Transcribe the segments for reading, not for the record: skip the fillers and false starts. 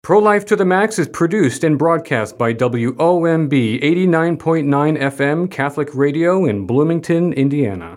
Pro-Life to the Max is produced and broadcast by WOMB 89.9 FM Catholic Radio in Bloomington, Indiana.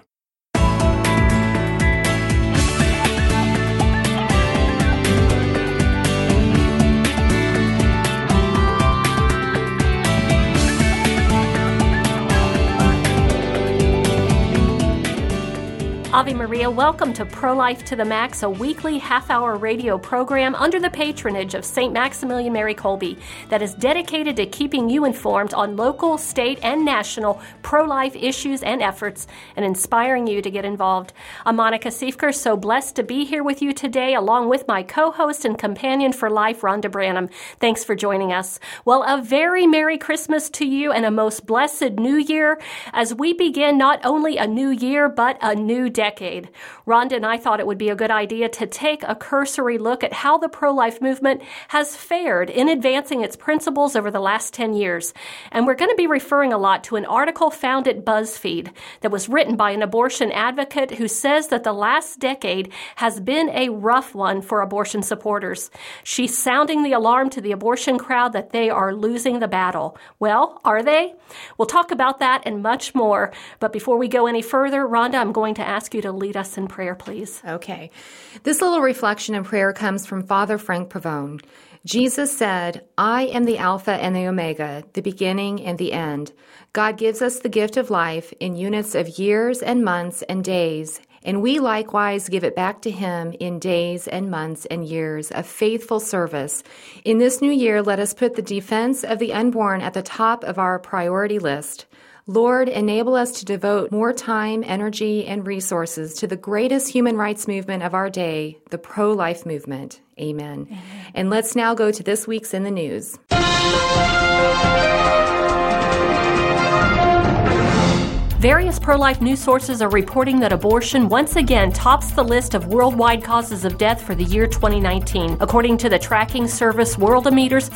Ave Maria, welcome to Pro-Life to the Max, a weekly half-hour radio program under the patronage of St. Maximilian Mary Kolbe that is dedicated to keeping you informed on local, state, and national pro-life issues and efforts and inspiring you to get involved. I'm Monica Siefker, so blessed to be here with you today along with my co-host and companion for life, Rhonda Branham. Thanks for joining us. Well, a very Merry Christmas to you and a most blessed New Year as we begin not only a new year but a new decade. Rhonda and I thought it would be a good idea to take a cursory look at how the pro-life movement has fared in advancing its principles over the last 10 years. And we're going to be referring a lot to an article found at BuzzFeed that was written by an abortion advocate who says that the last decade has been a rough one for abortion supporters. She's sounding the alarm to the abortion crowd that they are losing the battle. Well, are they? We'll talk about that and much more. But before we go any further, Rhonda, I'm going to ask you to lead us in prayer, please. Okay. This little reflection and prayer comes from Father Frank Pavone. Jesus said, "I am the Alpha and the Omega, the beginning and the end." God gives us the gift of life in units of years and months and days, and we likewise give it back to Him in days and months and years of faithful service. In this new year, let us put the defense of the unborn at the top of our priority list. Lord, enable us to devote more time, energy, and resources to the greatest human rights movement of our day, the pro-life movement. Amen. Amen. And let's now go to this week's In the News. Various pro-life news sources are reporting that abortion once again tops the list of worldwide causes of death for the year 2019. According to the tracking service Worldometers,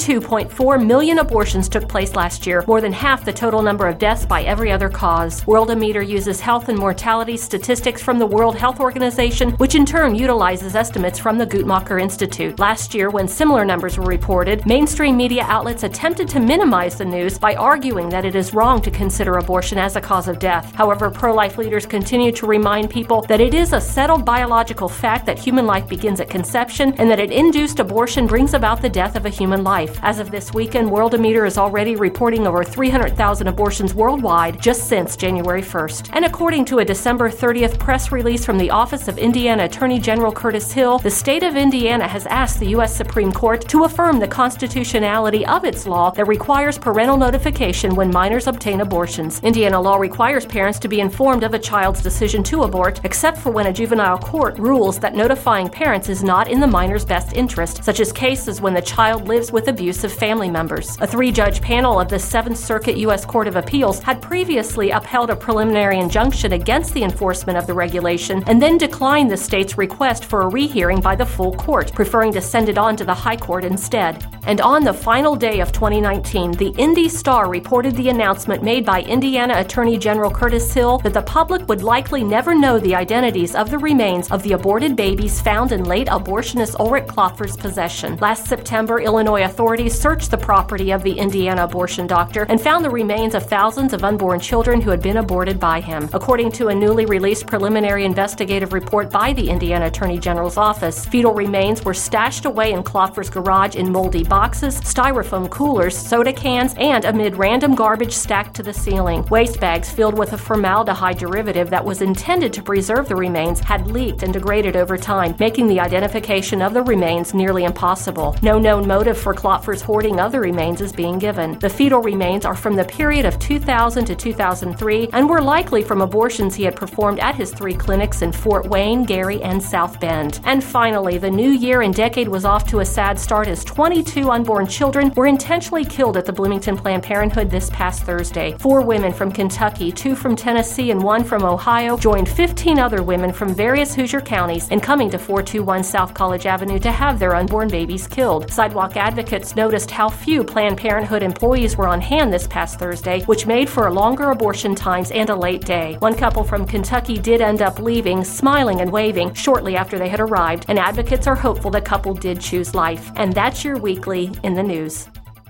42.4 million abortions took place last year, more than half the total number of deaths by every other cause. Worldometer uses health and mortality statistics from the World Health Organization, which in turn utilizes estimates from the Guttmacher Institute. Last year, when similar numbers were reported, mainstream media outlets attempted to minimize the news by arguing that it is wrong to consider abortion as a cause of death. However, pro-life leaders continue to remind people that it is a settled biological fact that human life begins at conception and that an induced abortion brings about the death of a human life. As of this weekend, Worldometer is already reporting over 300,000 abortions worldwide just since January 1st. And according to a December 30th press release from the Office of Indiana Attorney General Curtis Hill, the state of Indiana has asked the U.S. Supreme Court to affirm the constitutionality of its law that requires parental notification when minors obtain abortions. Indiana law requires parents to be informed of a child's decision to abort, except for when a juvenile court rules that notifying parents is not in the minor's best interest, such as cases when the child lives with abusive family members. A 3-judge panel of the 7th Circuit U.S. Court of Appeals had previously upheld a preliminary injunction against the enforcement of the regulation and then declined the state's request for a rehearing by the full court, preferring to send it on to the High Court instead. And on the final day of 2019, the Indy Star reported the announcement made by Indiana Attorney General Curtis Hill that the public would likely never know the identities of the remains of the aborted babies found in late abortionist Ulrich Klopfer's possession. Last September, Illinois authorities searched the property of the Indiana abortion doctor and found the remains of thousands of unborn children who had been aborted by him. According to a newly released preliminary investigative report by the Indiana Attorney General's office, fetal remains were stashed away in Klopfer's garage in moldy boxes, styrofoam coolers, soda cans, and amid random garbage stacked to the ceiling. Waste bags filled with a formaldehyde derivative that was intended to preserve the remains had leaked and degraded over time, making the identification of the remains nearly impossible. No known motive for Klopfer's hoarding of the remains is being given. The fetal remains are from the period of 2000 to 2003 and were likely from abortions he had performed at his 3 clinics in Fort Wayne, Gary, and South Bend. And finally, the new year and decade was off to a sad start as 22 unborn children were intentionally killed at the Bloomington Planned Parenthood this past Thursday. 4 women from Kentucky Kentucky, 2 from Tennessee, and 1 from Ohio joined 15 other women from various Hoosier counties in coming to 421 South College Avenue to have their unborn babies killed. Sidewalk advocates noticed how few Planned Parenthood employees were on hand this past Thursday, which made for longer abortion times and a late day. One couple from Kentucky did end up leaving, smiling and waving, shortly after they had arrived, and advocates are hopeful the couple did choose life. And that's your weekly in the news.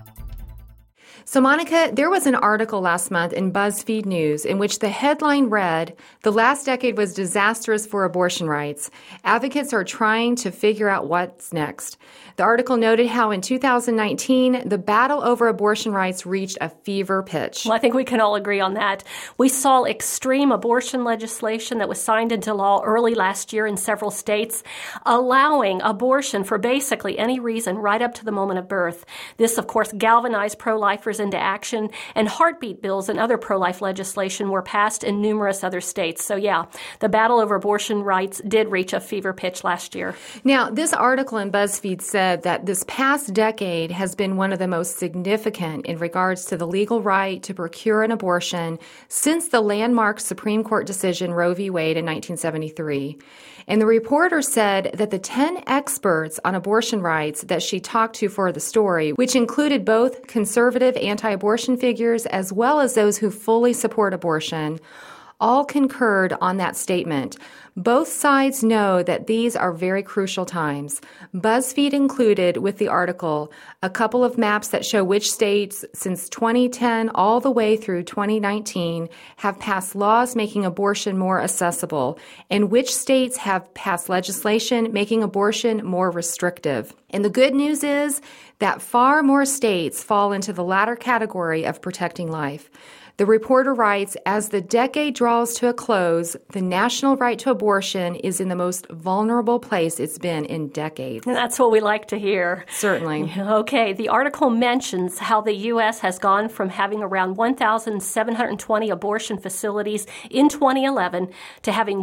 So, Monica, there was an article last month in BuzzFeed News in which the headline read, "The last decade was disastrous for abortion rights. Advocates are trying to figure out what's next." The article noted how in 2019, the battle over abortion rights reached a fever pitch. Well, I think we can all agree on that. We saw extreme abortion legislation that was signed into law early last year in several states, allowing abortion for basically any reason right up to the moment of birth. This, of course, galvanized pro-lifers into action, and heartbeat bills and other pro-life legislation were passed in numerous other states. So yeah, the battle over abortion rights did reach a fever pitch last year. Now, this article in BuzzFeed said that this past decade has been one of the most significant in regards to the legal right to procure an abortion since the landmark Supreme Court decision Roe v. Wade in 1973. And the reporter said that the 10 experts on abortion rights that she talked to for the story, which included both conservative anti-abortion figures as well as those who fully support abortion, all concurred on that statement. Both sides know that these are very crucial times. BuzzFeed included with the article a couple of maps that show which states since 2010 all the way through 2019 have passed laws making abortion more accessible, and which states have passed legislation making abortion more restrictive. And the good news is that far more states fall into the latter category of protecting life. The reporter writes, as the decade draws to a close, the national right to abortion is in the most vulnerable place it's been in decades. And that's what we like to hear. Certainly. Okay, the article mentions how the U.S. has gone from having around 1,720 abortion facilities in 2011 to having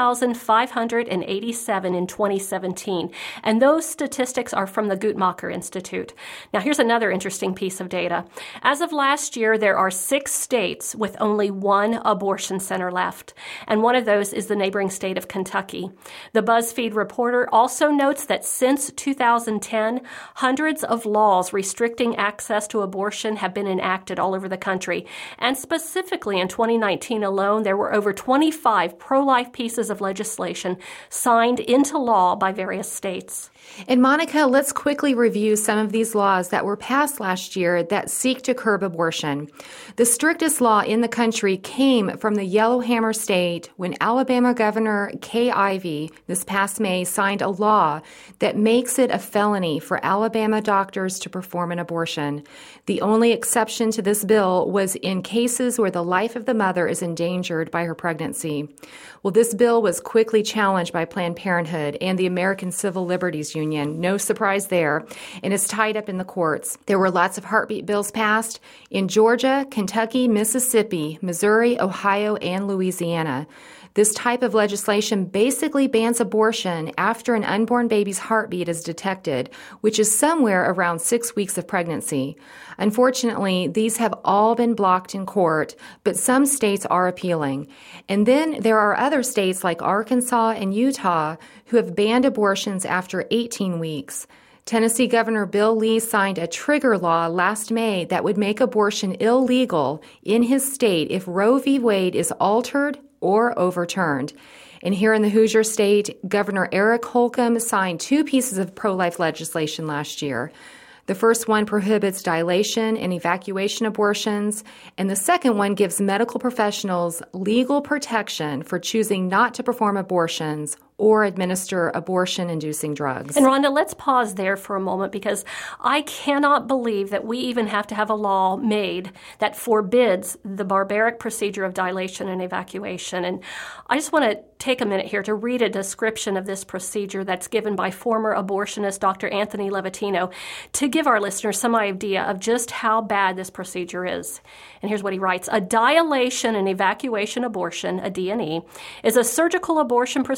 1,587 in 2017. And those statistics are from the Guttmacher Institute. Now, here's another interesting piece of data. As of last year, there are 6 states with only 1 abortion center left, and one of those is the neighboring state of Kentucky. The BuzzFeed reporter also notes that since 2010, hundreds of laws restricting access to abortion have been enacted all over the country, and specifically in 2019 alone, there were over 25 pro-life pieces of legislation signed into law by various states. And Monica, let's quickly review some of these laws that were passed last year that seek to curb abortion. The strictest law in the country came from the Yellowhammer State when Alabama Governor Kay Ivey this past May signed a law that makes it a felony for Alabama doctors to perform an abortion. The only exception to this bill was in cases where the life of the mother is endangered by her pregnancy. Well, this bill was quickly challenged by Planned Parenthood and the American Civil Liberties Union. No surprise there. And it's tied up in the courts. There were lots of heartbeat bills passed in Georgia, Kentucky, Mississippi, Missouri, Ohio, and Louisiana. This type of legislation basically bans abortion after an unborn baby's heartbeat is detected, which is somewhere around 6 weeks of pregnancy. Unfortunately, these have all been blocked in court, but some states are appealing. And then there are other states like Arkansas and Utah who have banned abortions after 18 weeks. Tennessee Governor Bill Lee signed a trigger law last May that would make abortion illegal in his state if Roe v. Wade is altered or overturned. And here in the Hoosier State, Governor Eric Holcomb signed 2 pieces of pro-life legislation last year. The first one prohibits dilation and evacuation abortions, and the second one gives medical professionals legal protection for choosing not to perform abortions or administer abortion-inducing drugs. And Rhonda, let's pause there for a moment because I cannot believe that we even have to have a law made that forbids the barbaric procedure of dilation and evacuation. And I just want to take a minute here to read a description of this procedure that's given by former abortionist Dr. Anthony Levatino to give our listeners some idea of just how bad this procedure is. And here's what he writes. A dilation and evacuation abortion, a D&E, is a surgical abortion procedure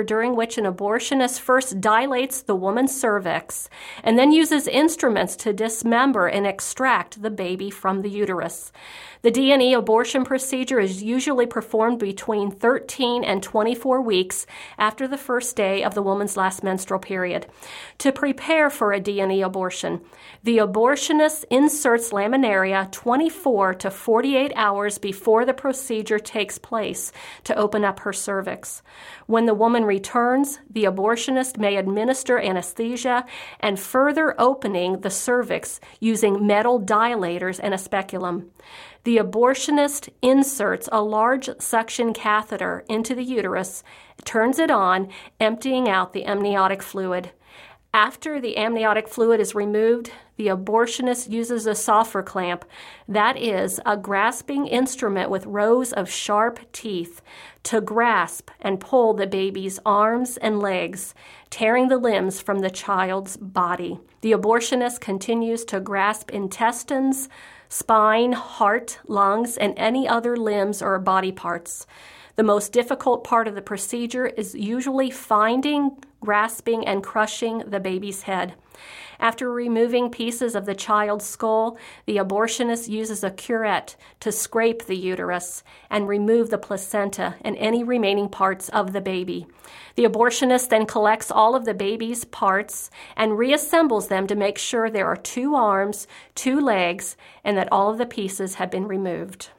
during which an abortionist first dilates the woman's cervix and then uses instruments to dismember and extract the baby from the uterus. The D&E abortion procedure is usually performed between 13 and 24 weeks after the first day of the woman's last menstrual period. To prepare for a D&E abortion, the abortionist inserts laminaria 24 to 48 hours before the procedure takes place to open up her cervix. When the woman returns, the abortionist may administer anesthesia and further opening the cervix using metal dilators and a speculum. The abortionist inserts a large suction catheter into the uterus, turns it on, emptying out the amniotic fluid. After the amniotic fluid is removed, the abortionist uses a Soffer clamp, that is, a grasping instrument with rows of sharp teeth, to grasp and pull the baby's arms and legs, tearing the limbs from the child's body. The abortionist continues to grasp intestines, spine, heart, lungs, and any other limbs or body parts. The most difficult part of the procedure is usually finding, grasping, and crushing the baby's head. After removing pieces of the child's skull, the abortionist uses a curette to scrape the uterus and remove the placenta and any remaining parts of the baby. The abortionist then collects all of the baby's parts and reassembles them to make sure there are 2 arms, 2 legs, and that all of the pieces have been removed.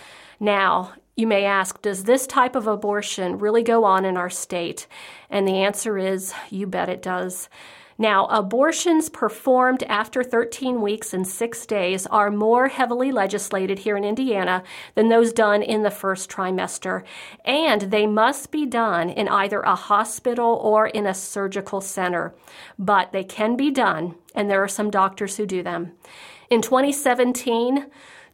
Now, you may ask, does this type of abortion really go on in our state? And the answer is, you bet it does. Now, abortions performed after 13 weeks and 6 days are more heavily legislated here in Indiana than those done in the first trimester, and they must be done in either a hospital or in a surgical center. But they can be done, and there are some doctors who do them. In 2017,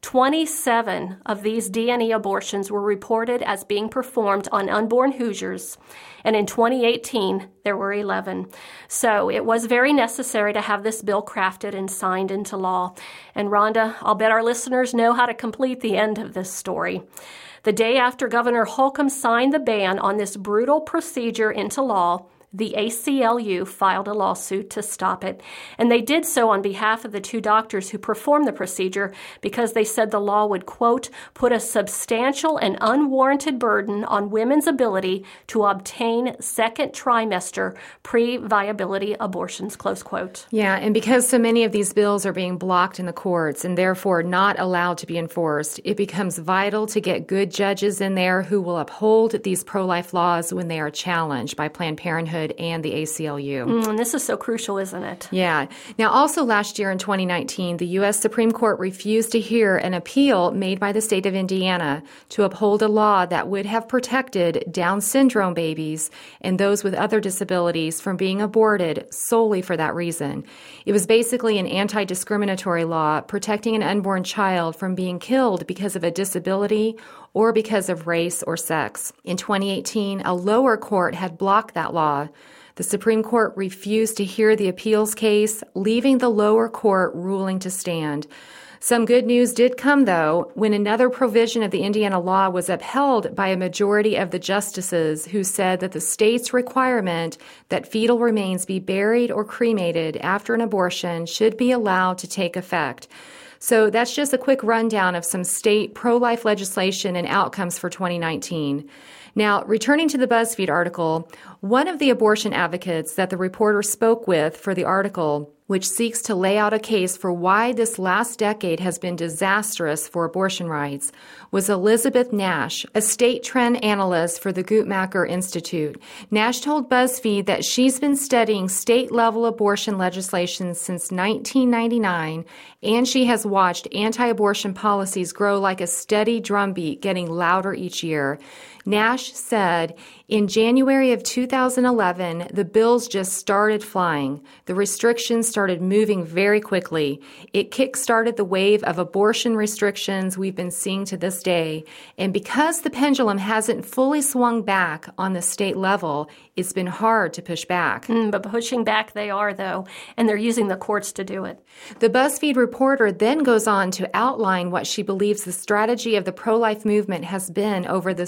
27 of these D&E abortions were reported as being performed on unborn Hoosiers, and in 2018, there were 11. So it was very necessary to have this bill crafted and signed into law. And Rhonda, I'll bet our listeners know how to complete the end of this story. The day after Governor Holcomb signed the ban on this brutal procedure into law, the ACLU filed a lawsuit to stop it, and they did so on behalf of the 2 doctors who performed the procedure because they said the law would, quote, put a substantial and unwarranted burden on women's ability to obtain second trimester pre-viability abortions, close quote. Yeah, and because so many of these bills are being blocked in the courts and therefore not allowed to be enforced, it becomes vital to get good judges in there who will uphold these pro-life laws when they are challenged by Planned Parenthood and the ACLU. And this is so crucial, isn't it? Yeah. Now, also last year in 2019, the U.S. Supreme Court refused to hear an appeal made by the state of Indiana to uphold a law that would have protected Down syndrome babies and those with other disabilities from being aborted solely for that reason. It was basically an anti-discriminatory law protecting an unborn child from being killed because of a disability or because of race or sex. In 2018, a lower court had blocked that law. The Supreme Court refused to hear the appeals case, leaving the lower court ruling to stand. Some good news did come, though, when another provision of the Indiana law was upheld by a majority of the justices who said that the state's requirement that fetal remains be buried or cremated after an abortion should be allowed to take effect. So that's just a quick rundown of some state pro-life legislation and outcomes for 2019. Now, returning to the BuzzFeed article, one of the abortion advocates that the reporter spoke with for the article, which seeks to lay out a case for why this last decade has been disastrous for abortion rights, was Elizabeth Nash, a state trend analyst for the Guttmacher Institute. Nash told BuzzFeed that she's been studying state-level abortion legislation since 1999, and she has watched anti-abortion policies grow like a steady drumbeat, getting louder each year. Nash said, in January of 2011, the bills just started flying. The restrictions started moving very quickly. It kick-started the wave of abortion restrictions we've been seeing to this day. And because the pendulum hasn't fully swung back on the state level, it's been hard to push back. But pushing back they are, though, and they're using the courts to do it. The BuzzFeed reporter then goes on to outline what she believes the strategy of the pro-life movement has been over the second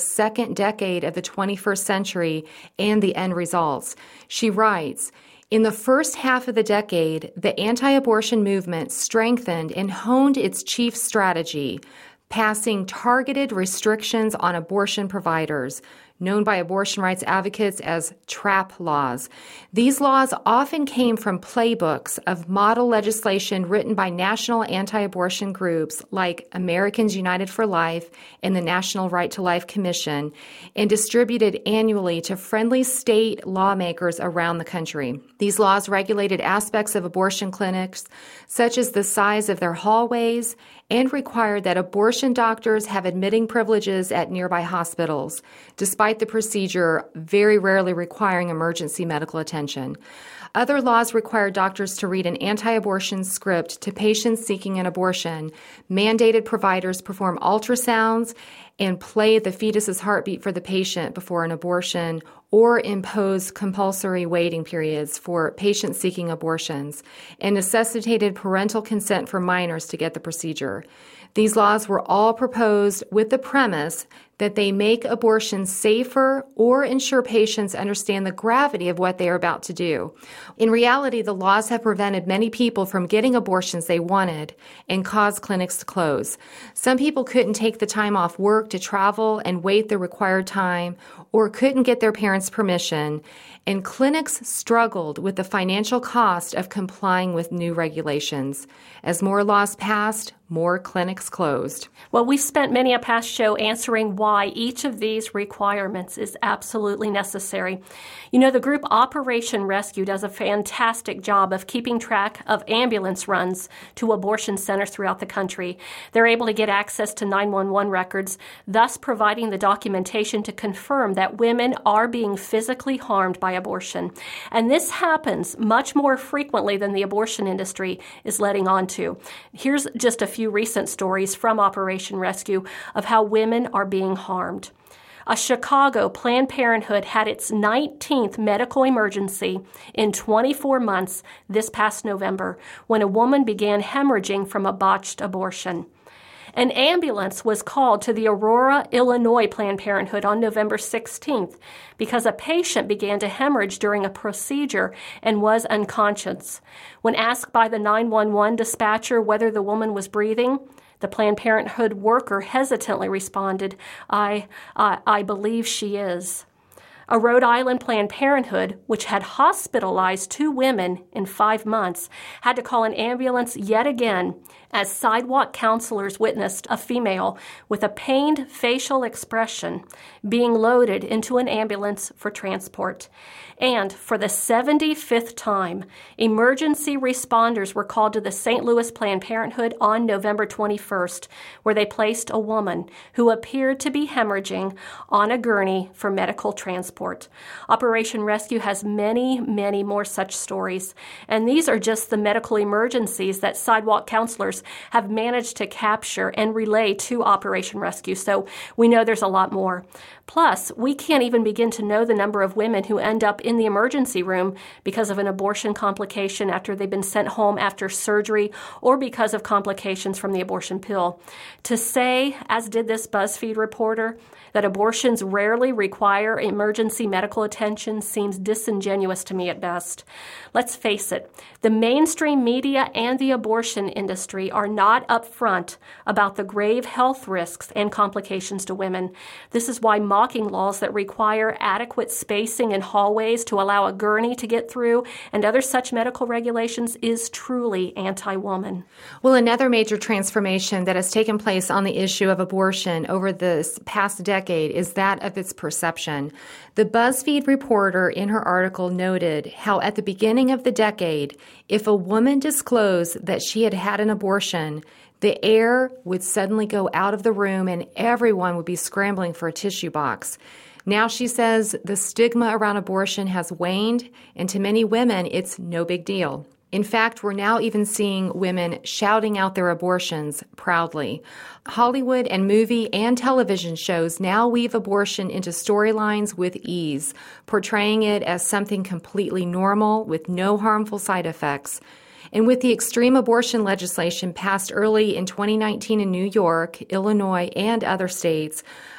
second decade of the 21st century and the end results. She writes, in the first half of the decade, the anti-abortion movement strengthened and honed its chief strategy, passing targeted restrictions on abortion providers, known by abortion rights advocates as TRAP laws. These laws often came from playbooks of model legislation written by national anti-abortion groups like Americans United for Life and the National Right to Life Commission, and distributed annually to friendly state lawmakers around the country. These laws regulated aspects of abortion clinics, such as the size of their hallways, and required that abortion doctors have admitting privileges at nearby hospitals, despite the procedure very rarely requiring emergency medical attention. Other laws require doctors to read an anti-abortion script to patients seeking an abortion, mandated providers perform ultrasounds, and play the fetus's heartbeat for the patient before an abortion, or impose compulsory waiting periods for patients seeking abortions, and necessitated parental consent for minors to get the procedure. These laws were all proposed with the premise that they make abortion safer or ensure patients understand the gravity of what they are about to do. In reality, the laws have prevented many people from getting abortions they wanted and caused clinics to close. Some people couldn't take the time off work to travel and wait the required time, or couldn't get their parents' permission, and clinics struggled with the financial cost of complying with new regulations. As more laws passed, more clinics closed. Well, we've spent many a past show answering why each of these requirements is absolutely necessary. You know, the group Operation Rescue does a fantastic job of keeping track of ambulance runs to abortion centers throughout the country. They're able to get access to 911 records, thus providing the documentation to confirm that women are being physically harmed by abortion. And this happens much more frequently than the abortion industry is letting on to. Here's just a few recent stories from Operation Rescue of how women are being harmed. A Chicago Planned Parenthood had its 19th medical emergency in 24 months this past November when a woman began hemorrhaging from a botched abortion. An ambulance was called to the Aurora, Illinois Planned Parenthood on November 16th because a patient began to hemorrhage during a procedure and was unconscious. When asked by the 911 dispatcher whether the woman was breathing, the Planned Parenthood worker hesitantly responded, I believe she is. A Rhode Island Planned Parenthood, which had hospitalized 2 women in 5 months, had to call an ambulance yet again as sidewalk counselors witnessed a female with a pained facial expression being loaded into an ambulance for transport. And for the 75th time, emergency responders were called to the St. Louis Planned Parenthood on November 21st, where they placed a woman who appeared to be hemorrhaging on a gurney for medical transport. Operation Rescue has many, many more such stories, and these are just the medical emergencies that sidewalk counselors have managed to capture and relay to Operation Rescue, so we know there's a lot more. Plus, we can't even begin to know the number of women who end up in the emergency room because of an abortion complication after they've been sent home after surgery or because of complications from the abortion pill. To say, as did this BuzzFeed reporter, that abortions rarely require emergency medical attention seems disingenuous to me at best. Let's face it, the mainstream media and the abortion industry are not upfront about the grave health risks and complications to women. This is why mocking laws that require adequate spacing in hallways to allow a gurney to get through and other such medical regulations is truly anti-woman. Well, another major transformation that has taken place on the issue of abortion over this past decade is that of its perception. The BuzzFeed reporter in her article noted how at the beginning of the decade, if a woman disclosed that she had had an abortion, the air would suddenly go out of the room and everyone would be scrambling for a tissue box. Now, she says, the stigma around abortion has waned, and to many women, it's no big deal. In fact, we're now even seeing women shouting out their abortions proudly. Hollywood and movie and television shows now weave abortion into storylines with ease, portraying it as something completely normal with no harmful side effects. And with the extreme abortion legislation passed early in 2019 in New York, Illinois, and other states,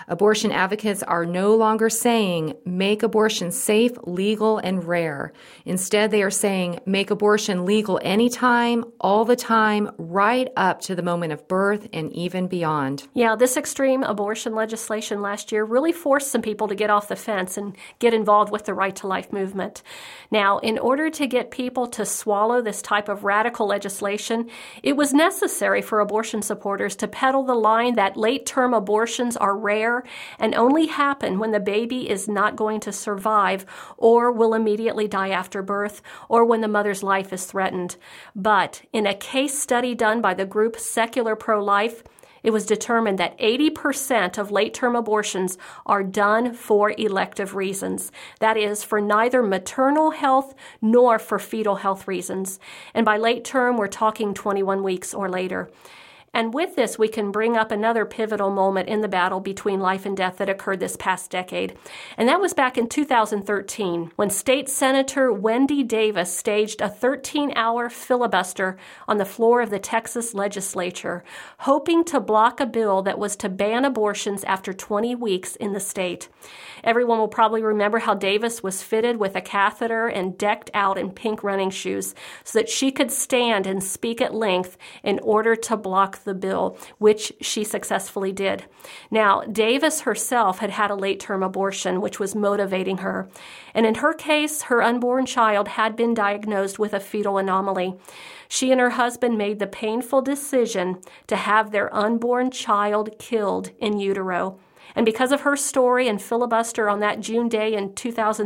Abortion advocates are no longer saying, make abortion safe, legal, and rare. Instead, they are saying, make abortion legal anytime, all the time, right up to the moment of birth and even beyond. Yeah, this extreme abortion legislation last year really forced some people to get off the fence and get involved with the Right to Life movement. Now, in order to get people to swallow this type of radical legislation, it was necessary for abortion supporters to peddle the line that late-term abortions are rare and only happen when the baby is not going to survive or will immediately die after birth or when the mother's life is threatened. But in a case study done by the group Secular Pro-Life, it was determined that 80% of late-term abortions are done for elective reasons. That is, for neither maternal health nor for fetal health reasons. And by late term, we're talking 21 weeks or later. And with this, we can bring up another pivotal moment in the battle between life and death that occurred this past decade. And that was back in 2013, when State Senator Wendy Davis staged a 13-hour filibuster on the floor of the Texas legislature, hoping to block a bill that was to ban abortions after 20 weeks in the state. Everyone will probably remember how Davis was fitted with a catheter and decked out in pink running shoes so that she could stand and speak at length in order to block the bill, which she successfully did. Now, Davis herself had had a late-term abortion, which was motivating her. And in her case, her unborn child had been diagnosed with a fetal anomaly. She and her husband made the painful decision to have their unborn child killed in utero. And because of her story and filibuster on that June day in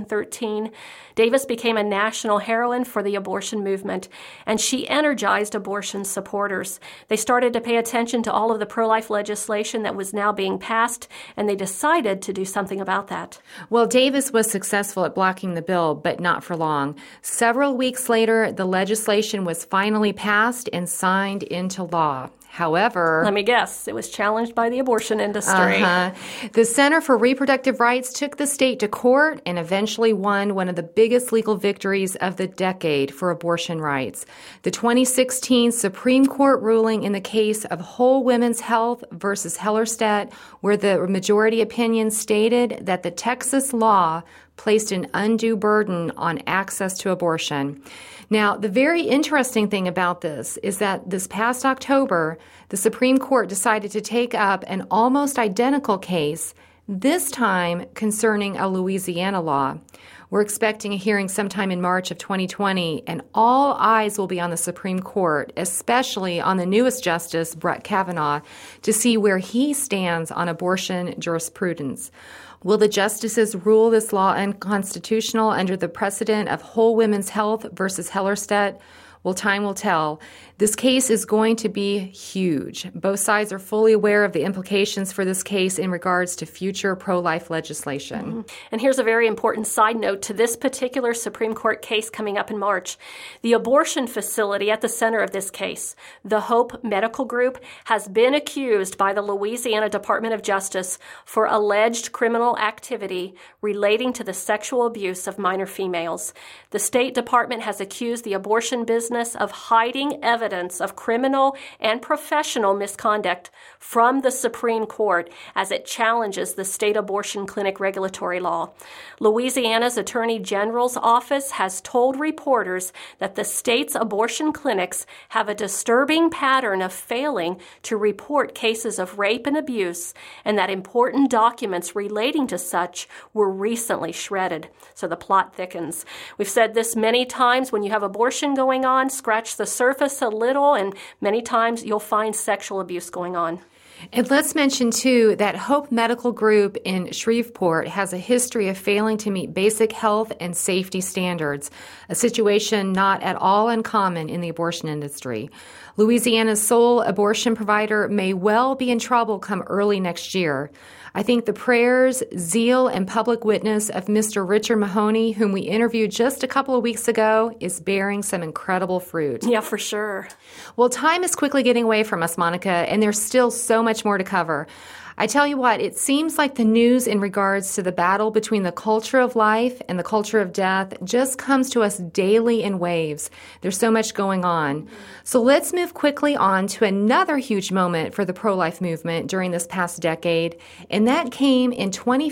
2013, Davis became a national heroine for the abortion movement, and she energized abortion supporters. They started to pay attention to all of the pro-life legislation that was now being passed, and they decided to do something about that. Well, Davis was successful at blocking the bill, but not for long. Several weeks later, the legislation was finally passed and signed into law. However, let me guess, it was challenged by the abortion industry. The Center for Reproductive Rights took the state to court and eventually won one of the biggest legal victories of the decade for abortion rights. The 2016 Supreme Court ruling in the case of Whole Women's Health versus Hellerstedt, where the majority opinion stated that the Texas law placed an undue burden on access to abortion. Now, the very interesting thing about this is that this past October, the Supreme Court decided to take up an almost identical case, this time concerning a Louisiana law. We're expecting a hearing sometime in March of 2020, and all eyes will be on the Supreme Court, especially on the newest justice, Brett Kavanaugh, to see where he stands on abortion jurisprudence. Will the justices rule this law unconstitutional under the precedent of Whole Women's Health versus Hellerstedt? Well, time will tell. This case is going to be huge. Both sides are fully aware of the implications for this case in regards to future pro-life legislation. Mm-hmm. And here's a very important side note to this particular Supreme Court case coming up in March. The abortion facility at the center of this case, the Hope Medical Group, has been accused by the Louisiana Department of Justice for alleged criminal activity relating to the sexual abuse of minor females. The State Department has accused the abortion business of hiding evidence of criminal and professional misconduct from the Supreme Court as it challenges the state abortion clinic regulatory law. Louisiana's Attorney General's office has told reporters that the state's abortion clinics have a disturbing pattern of failing to report cases of rape and abuse, and that important documents relating to such were recently shredded. So the plot thickens. We've said this many times: when you have abortion going on, scratch the surface a little, and many times you'll find sexual abuse going on. And let's mention, too, that Hope Medical Group in Shreveport has a history of failing to meet basic health and safety standards, a situation not at all uncommon in the abortion industry. Louisiana's sole abortion provider may well be in trouble come early next year. I think the prayers, zeal, and public witness of Mr. Richard Mahoney, whom we interviewed just a couple of weeks ago, is bearing some incredible fruit. Yeah, for sure. Well, time is quickly getting away from us, Monica, and there's still so much more to cover. I tell you what, it seems like the news in regards to the battle between the culture of life and the culture of death just comes to us daily in waves. There's so much going on. So let's move quickly on to another huge moment for the pro-life movement during this past decade, and that came in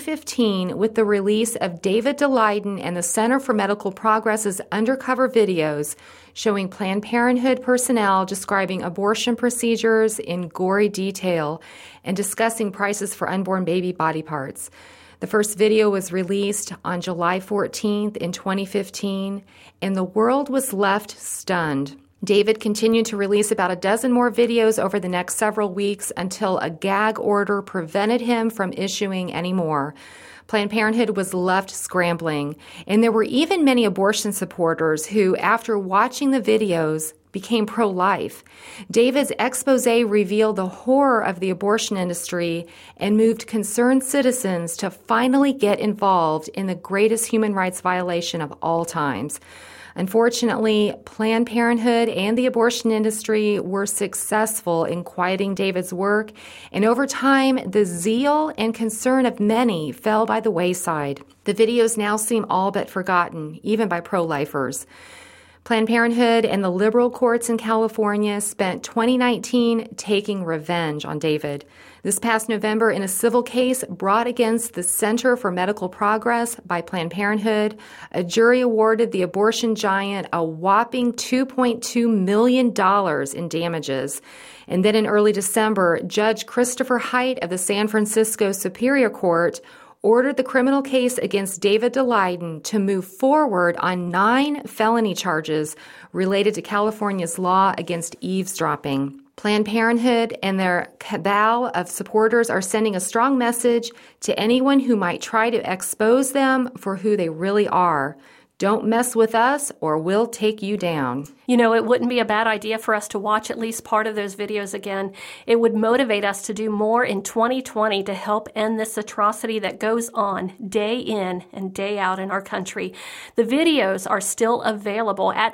2015 with the release of David Daleiden and the Center for Medical Progress's undercover videos showing Planned Parenthood personnel describing abortion procedures in gory detail and discussing prices for unborn baby body parts. The first video was released on July 14th in 2015, and the world was left stunned. David continued to release about a dozen more videos over the next several weeks until a gag order prevented him from issuing any more. Planned Parenthood was left scrambling, and there were even many abortion supporters who, after watching the videos, became pro-life. David's expose revealed the horror of the abortion industry and moved concerned citizens to finally get involved in the greatest human rights violation of all times. Unfortunately, Planned Parenthood and the abortion industry were successful in quieting David's work, and over time, the zeal and concern of many fell by the wayside. The videos now seem all but forgotten, even by pro-lifers. Planned Parenthood and the liberal courts in California spent 2019 taking revenge on David. This past November, in a civil case brought against the Center for Medical Progress by Planned Parenthood, a jury awarded the abortion giant a whopping $2.2 million in damages. And then in early December, Judge Christopher Hite of the San Francisco Superior Court ordered the criminal case against David Daleiden to move forward on 9 felony charges related to California's law against eavesdropping. Planned Parenthood and their cabal of supporters are sending a strong message to anyone who might try to expose them for who they really are. Don't mess with us or we'll take you down. You know, it wouldn't be a bad idea for us to watch at least part of those videos again. It would motivate us to do more in 2020 to help end this atrocity that goes on day in and day out in our country. The videos are still available at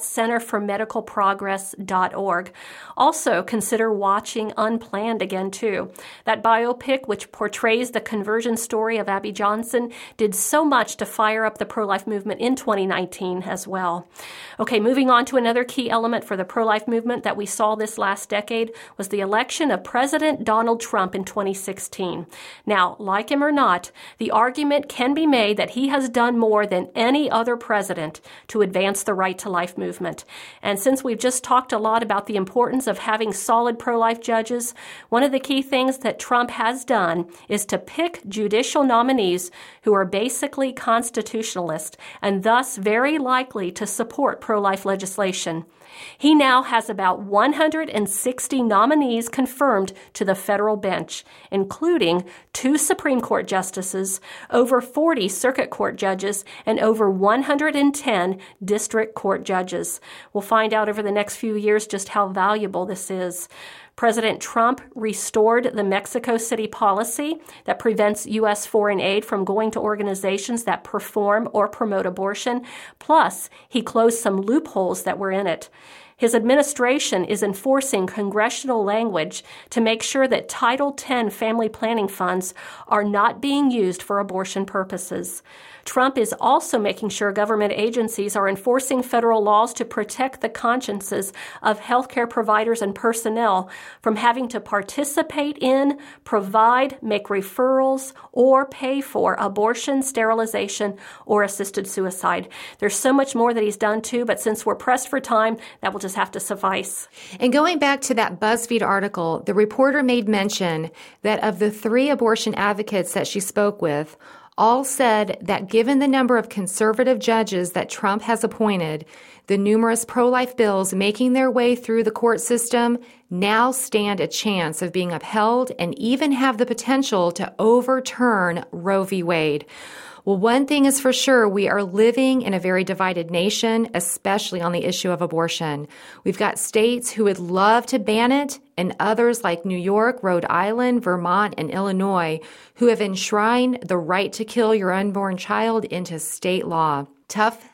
centerformedicalprogress.org. Also, consider watching Unplanned again, too. That biopic, which portrays the conversion story of Abby Johnson, did so much to fire up the pro-life movement in 2019 as well. Okay, moving on to another key element for the pro-life movement that we saw this last decade was the election of President Donald Trump in 2016. Now, like him or not, the argument can be made that he has done more than any other president to advance the right to life movement. And since we've just talked a lot about the importance of having solid pro-life judges, one of the key things that Trump has done is to pick judicial nominees who are basically constitutionalist and thus very likely to support pro-life legislation. He now has about 160 nominees confirmed to the federal bench, including 2 Supreme Court justices, over 40 circuit court judges, and over 110 district court judges. We'll find out over the next few years just how valuable this is. President Trump restored the Mexico City policy that prevents U.S. foreign aid from going to organizations that perform or promote abortion. Plus, he closed some loopholes that were in it. His administration is enforcing congressional language to make sure that Title X family planning funds are not being used for abortion purposes. Trump is also making sure government agencies are enforcing federal laws to protect the consciences of healthcare providers and personnel from having to participate in, provide, make referrals, or pay for abortion, sterilization, or assisted suicide. There's so much more that he's done too, but since we're pressed for time, that will just have to suffice. And going back to that BuzzFeed article, the reporter made mention that of the 3 abortion advocates that she spoke with, all said that given the number of conservative judges that Trump has appointed, the numerous pro-life bills making their way through the court system now stand a chance of being upheld and even have the potential to overturn Roe v. Wade. Well, one thing is for sure, we are living in a very divided nation, especially on the issue of abortion. We've got states who would love to ban it, and others like New York, Rhode Island, Vermont, and Illinois, who have enshrined the right to kill your unborn child into state law. Tough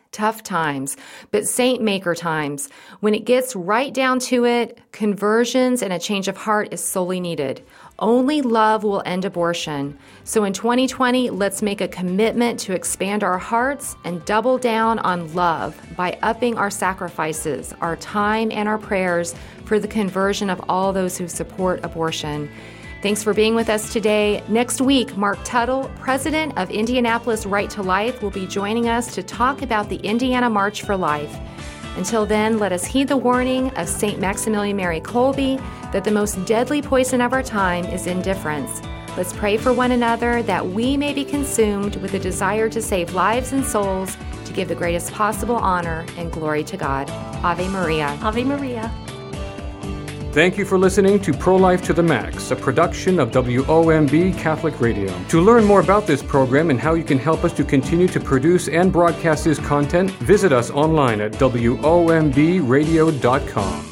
tough times, but saint maker times. When it gets right down to it, conversions and a change of heart is solely needed. Only love will end abortion. So in 2020, let's make a commitment to expand our hearts and double down on love by upping our sacrifices, our time, and our prayers for the conversion of all those who support abortion. Thanks for being with us today. Next week, Mark Tuttle, president of Indianapolis Right to Life, will be joining us to talk about the Indiana March for Life. Until then, let us heed the warning of St. Maximilian Mary Kolbe that the most deadly poison of our time is indifference. Let's pray for one another that we may be consumed with the desire to save lives and souls, to give the greatest possible honor and glory to God. Ave Maria. Ave Maria. Thank you for listening to Pro-Life to the Max, a production of WOMB Catholic Radio. To learn more about this program and how you can help us to continue to produce and broadcast this content, visit us online at WOMBradio.com.